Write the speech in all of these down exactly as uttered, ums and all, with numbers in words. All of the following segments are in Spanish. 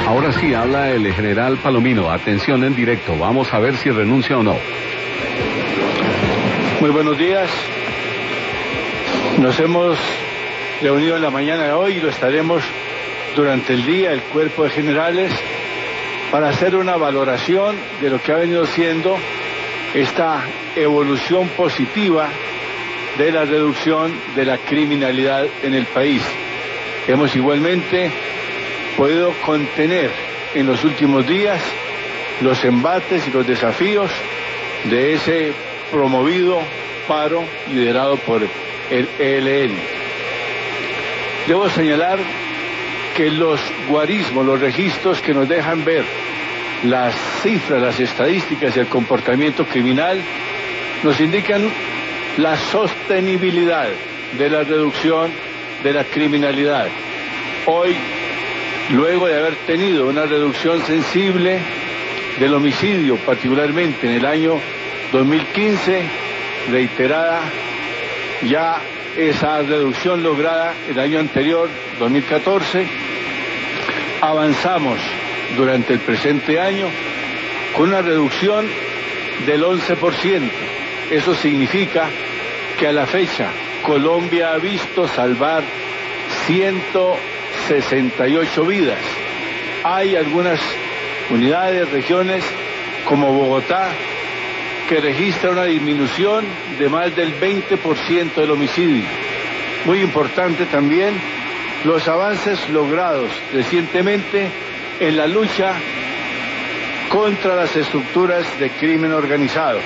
Ahora sí, habla el general Palomino. Atención en directo. Vamos a ver si renuncia o no. Muy buenos días. Nos hemos reunido en la mañana de hoy y lo estaremos durante el día, el cuerpo de generales, para hacer una valoración de lo que ha venido siendo esta evolución positiva de la reducción de la criminalidad en el país. Hemos igualmente podido contener en los últimos días los embates y los desafíos de ese promovido paro liderado por el E L N. Debo señalar que los guarismos, los registros que nos dejan ver las cifras, las estadísticas y el comportamiento criminal nos indican la sostenibilidad de la reducción de la criminalidad. Hoy, luego de haber tenido una reducción sensible del homicidio, particularmente en el año dos mil quince, reiterada ya esa reducción lograda el año anterior, dos mil catorce, avanzamos durante el presente año con una reducción del once por ciento. Eso significa que a la fecha Colombia ha visto salvar ciento sesenta y ocho vidas. Hay algunas unidades, regiones como Bogotá, que registra una disminución de más del veinte por ciento del homicidio. Muy importante también los avances logrados recientemente en la lucha contra las estructuras de crimen organizado.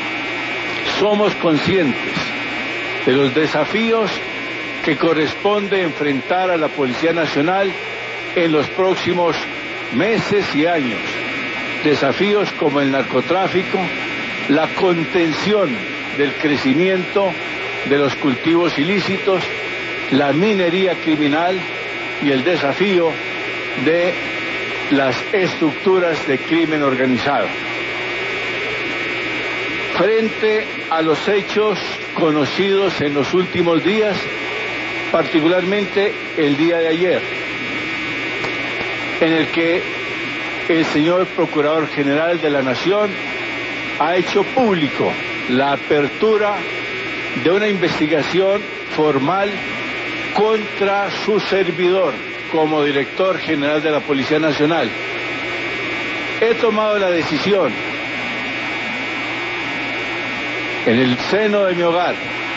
Somos conscientes de los desafíos que corresponde enfrentar a la Policía Nacional en los próximos meses y años. Desafíos como el narcotráfico, la contención del crecimiento de los cultivos ilícitos, la minería criminal y el desafío de las estructuras de crimen organizado. Frente a los hechos conocidos en los últimos días, particularmente el día de ayer, en el que el señor Procurador General de la Nación ha hecho público la apertura de una investigación formal contra su servidor como Director General de la Policía Nacional. He tomado la decisión en el seno de mi hogar,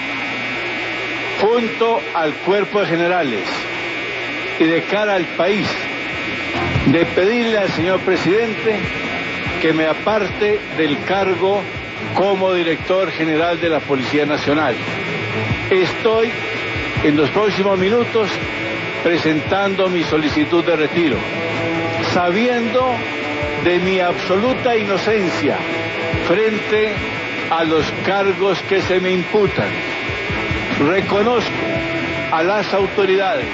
junto al cuerpo de generales y de cara al país, de pedirle al señor presidente que me aparte del cargo como Director General de la Policía Nacional. Estoy en los próximos minutos presentando mi solicitud de retiro, sabiendo de mi absoluta inocencia frente a los cargos que se me imputan. Reconozco a las autoridades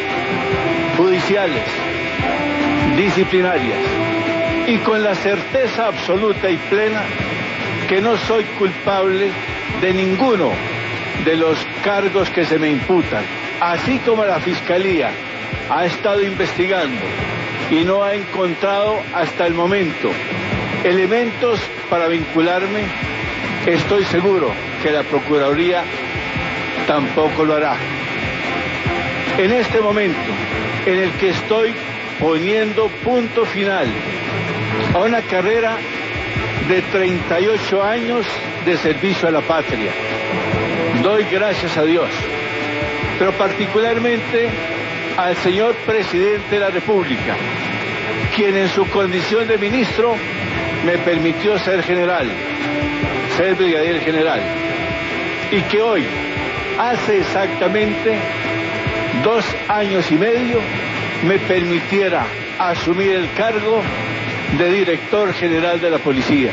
judiciales, disciplinarias, y con la certeza absoluta y plena que no soy culpable de ninguno de los cargos que se me imputan, así como la Fiscalía ha estado investigando y no ha encontrado hasta el momento elementos para vincularme. Estoy seguro que la Procuraduría tampoco lo hará. En este momento en el que estoy poniendo punto final a una carrera de treinta y ocho años de servicio a la patria, doy gracias a Dios, pero particularmente al señor Presidente de la República, quien en su condición de ministro me permitió ser general, ser brigadier general, y que hoy, hace exactamente dos años y medio, me permitiera asumir el cargo de Director General de la Policía.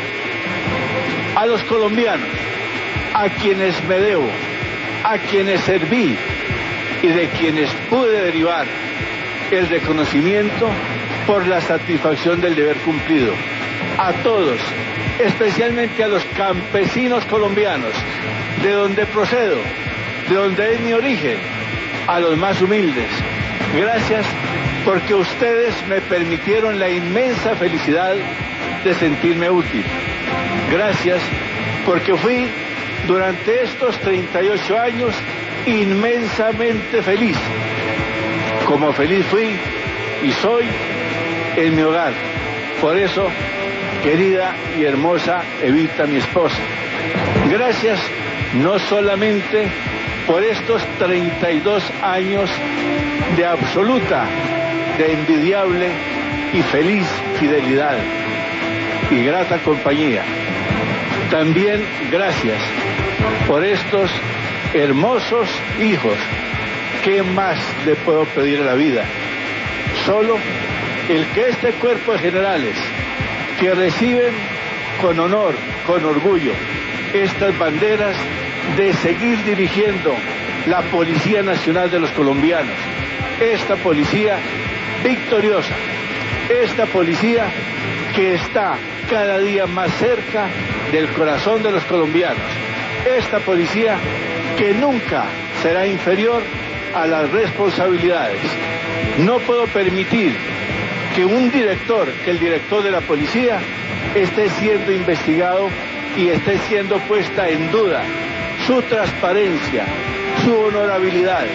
A los colombianos, a quienes me debo, a quienes serví y de quienes pude derivar el reconocimiento por la satisfacción del deber cumplido. A todos, especialmente a los campesinos colombianos, de donde procedo, de donde es mi origen, a los más humildes. Gracias porque ustedes me permitieron la inmensa felicidad de sentirme útil. Gracias, porque fui durante estos treinta y ocho años inmensamente feliz, como feliz fui y soy en mi hogar. Por eso, querida y hermosa Evita, mi esposa, gracias no solamente por estos treinta y dos años de absoluta, de envidiable y feliz fidelidad y grata compañía, también gracias por estos hermosos hijos. ¿Qué más le puedo pedir a la vida? Solo el que este cuerpo de generales, que reciben con honor, con orgullo, estas banderas de seguir dirigiendo la Policía Nacional de los colombianos, esta policía victoriosa, esta policía que está cada día más cerca del corazón de los colombianos, esta policía que nunca será inferior a las responsabilidades. No puedo permitir que un director, que el director de la policía, esté siendo investigado y esté siendo puesta en duda su transparencia, su honorabilidad.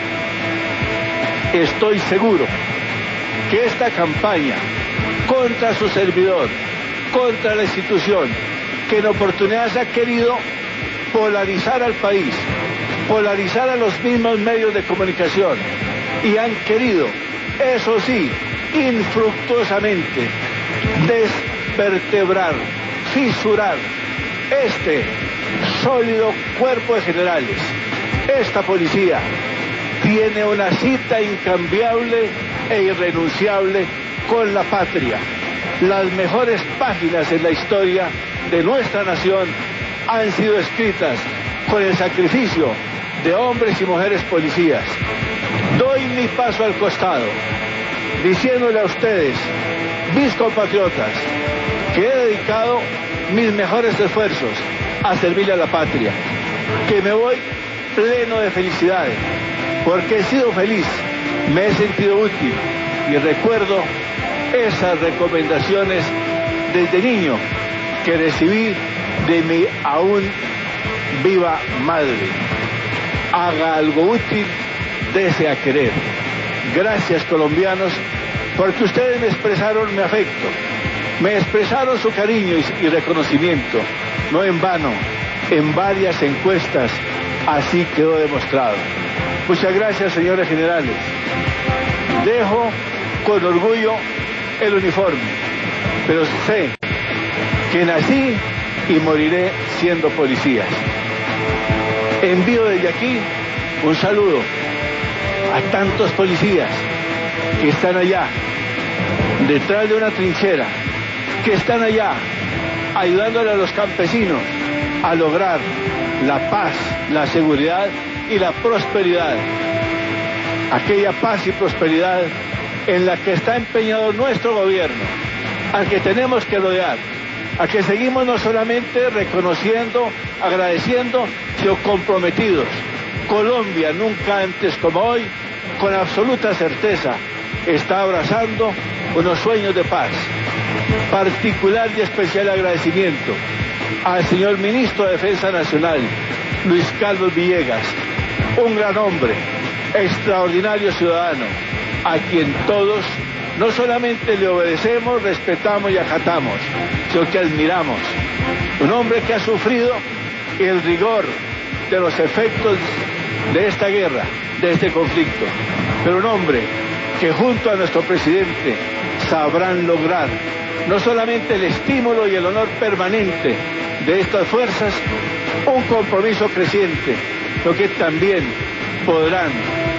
Estoy seguro que esta campaña contra su servidor, contra la institución, que en oportunidades ha querido polarizar al país, polarizar a los mismos medios de comunicación, y han querido, eso sí, infructuosamente, desvertebrar, fisurar este sólido cuerpo de generales. Esta policía tiene una cita incambiable e irrenunciable con la patria. Las mejores páginas en la historia de nuestra nación han sido escritas con el sacrificio de hombres y mujeres policías. Doy mi paso al costado, diciéndole a ustedes, mis compatriotas, que he dedicado mis mejores esfuerzos a servirle a la patria, que me voy pleno de felicidad, porque he sido feliz, me he sentido útil y recuerdo esas recomendaciones desde niño que recibí de mi aún viva madre. Haga algo útil, dese a querer. Gracias, colombianos, porque ustedes me expresaron mi afecto, me expresaron su cariño y, y reconocimiento. No en vano, en varias encuestas así quedó demostrado. Muchas gracias, señores generales. Dejo con orgullo el uniforme, pero sé que nací y moriré siendo policía. Envío desde aquí un saludo a tantos policías que están allá, detrás de una trinchera, que están allá ayudándole a los campesinos a lograr la paz, la seguridad y la prosperidad. Aquella paz y prosperidad en la que está empeñado nuestro gobierno, al que tenemos que rodear, a que seguimos no solamente reconociendo, agradeciendo, sino comprometidos. Colombia, nunca antes como hoy, con absoluta certeza, está abrazando unos sueños de paz. Particular y especial agradecimiento al señor Ministro de Defensa Nacional, Luis Carlos Villegas, un gran hombre, extraordinario ciudadano, a quien todos no solamente le obedecemos, respetamos y acatamos, sino que admiramos. Un hombre que ha sufrido el rigor de los efectos de esta guerra, de este conflicto, pero un hombre que junto a nuestro presidente sabrán lograr no solamente el estímulo y el honor permanente de estas fuerzas, un compromiso creciente, sino que también podrán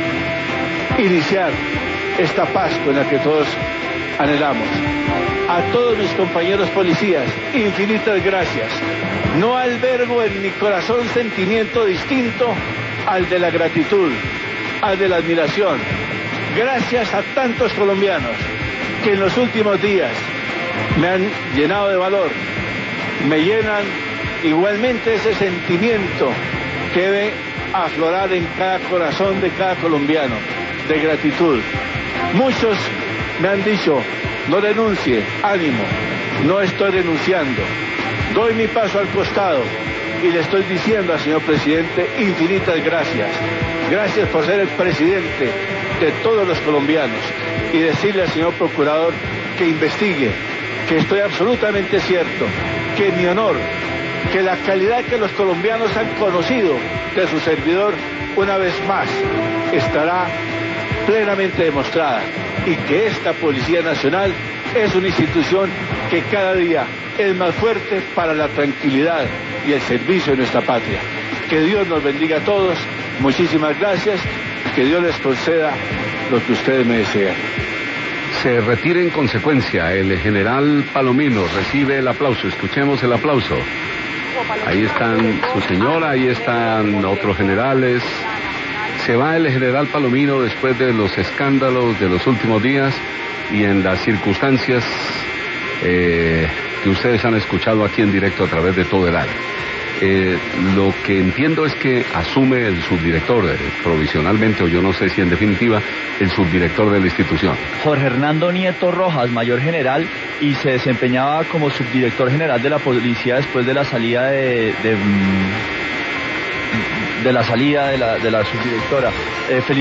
iniciar esta paz con la que todos anhelamos. A todos mis compañeros policías, infinitas gracias. No albergo en mi corazón sentimiento distinto al de la gratitud, al de la admiración. Gracias a tantos colombianos que en los últimos días me han llenado de valor, me llenan igualmente ese sentimiento que debe aflorar en cada corazón de cada colombiano, de gratitud. Muchos Me han dicho, no renuncie, ánimo, no estoy renunciando. Doy mi paso al costado y le estoy diciendo al señor presidente infinitas gracias. Gracias por ser el presidente de todos los colombianos y decirle al señor procurador que investigue, que estoy absolutamente cierto, que mi honor, que la calidad que los colombianos han conocido de su servidor una vez más estará plenamente demostrada y que esta Policía Nacional es una institución que cada día es más fuerte para la tranquilidad y el servicio de nuestra patria. Que Dios nos bendiga a todos, muchísimas gracias, que Dios les conceda lo que ustedes me desean. Se retira en consecuencia. El general Palomino recibe el aplauso. Escuchemos el aplauso. Ahí están su señora, ahí están otros generales. Se va el general Palomino después de los escándalos de los últimos días y en las circunstancias eh, que ustedes han escuchado aquí en directo a través de todo el área. Eh, lo que entiendo es que asume el subdirector, eh, provisionalmente, o yo no sé si en definitiva, el subdirector de la institución. Jorge Hernando Nieto Rojas, mayor general, y se desempeñaba como subdirector general de la policía después de la salida de... de, de la salida de la, de la subdirectora. Eh,